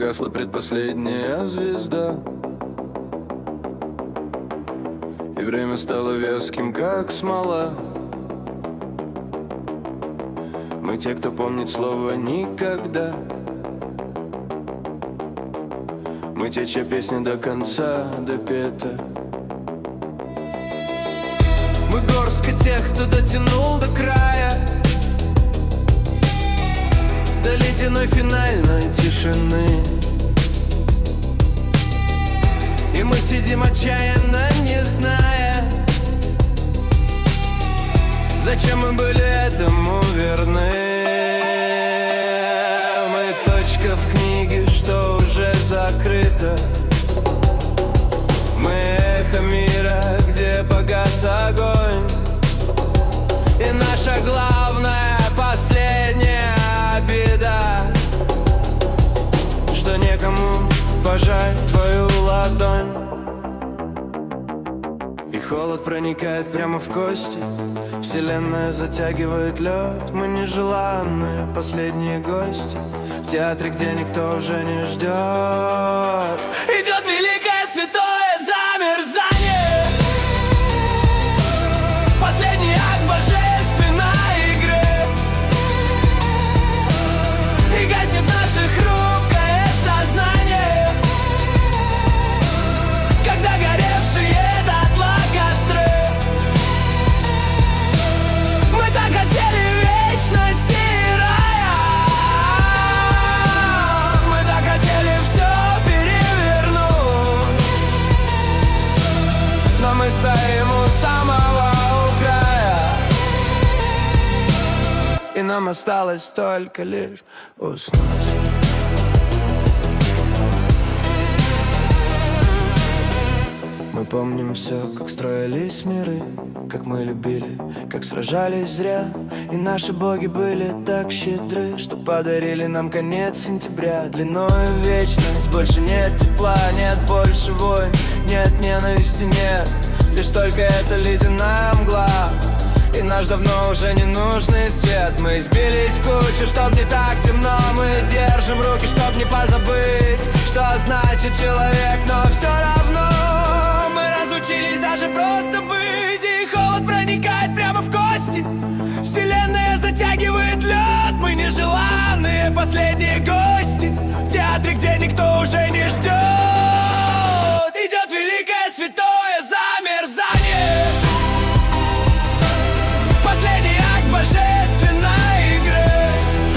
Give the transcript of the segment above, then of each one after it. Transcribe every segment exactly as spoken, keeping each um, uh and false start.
погасла предпоследняя звезда, и время стало вязким, как смола. Мы те, кто помнит слово «никогда». Мы те, чья песня до конца допета. Мы горстка тех, кто дотянул до края, до ледяной финальной тишины. И мы сидим отчаянно, не зная, зачем мы были этому верны. Мы точка в книге, что уже закрыто. Мы эхо мира, где погас огонь. И наша главная, последняя беда, что некому пожать твою ладонь. И холод проникает прямо в кости. Вселенная затягивает лед. Мы нежеланные последние гости в театре, где никто уже не ждет. Идет великое святое замерзание, последний акт божественной игры. И гаснет наше хрупкое сознание, когда горевшие дотла костры. Мы так хотели вечности и рая, мы так хотели все перевернуть, но мы стоим у самого края, и нам осталось только лишь уснуть. Мы помним все, как строились миры, как мы любили, как сражались зря. И наши боги были так щедры, что подарили нам конец сентября. Длиною в вечность больше нет тепла, нет больше войн, нет ненависти, нет, лишь только эта ледяная мгла. И наш давно уже ненужный свет. Мы сбились в кучу, чтоб не так темно. Мы держим руки, чтоб не позабыть, что значит человек, но все равно мы разучились даже просто быть. И холод проникает прямо в кости. Вселенная затягивает лед. Мы нежеланные последние гости в театре, где никто уже не ждет. Идет великое святое замерзание, последний акт божественной игры.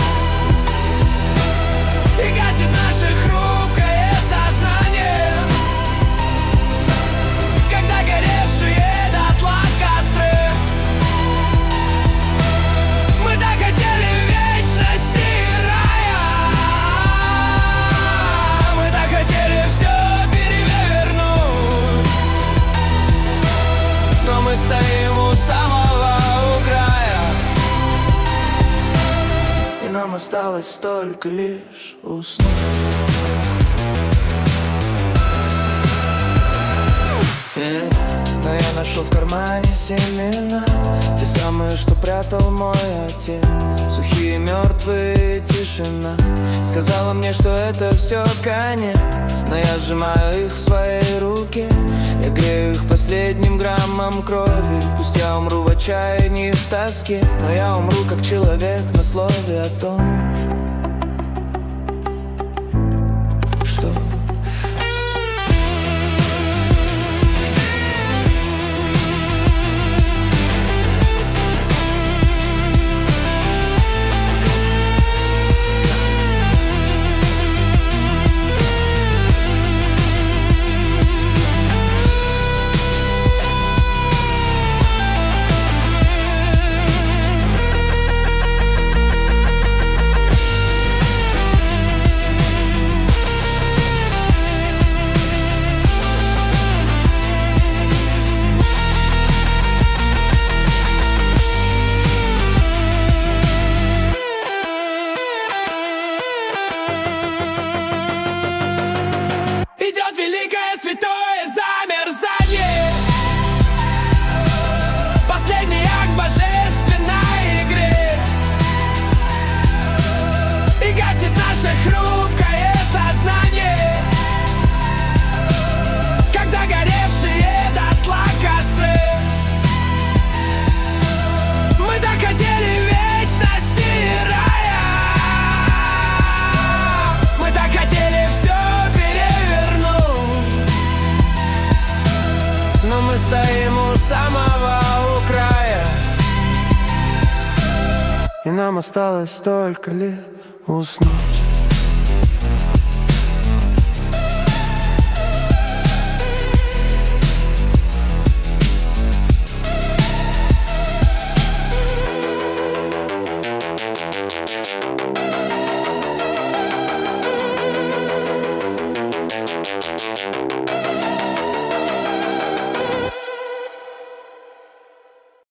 И гаснет наше хрупкое сознание, когда горевшие дотла костры. Мы так хотели вечности и рая, мы так хотели все перевернуть, но мы стоим у самого края, и нам осталось только лишь уснуть. Yeah. Но я нашел в кармане семена, те самые, что прятал мой отец. Сухие, мертвые, тишина сказала мне, что это все конец. Но я сжимаю их в своей руке, я грею их последним граммом крови. Пусть я умру в отчаянии, в тоске, но я умру как человек на слове о том, что И нам осталось только лишь уснуть.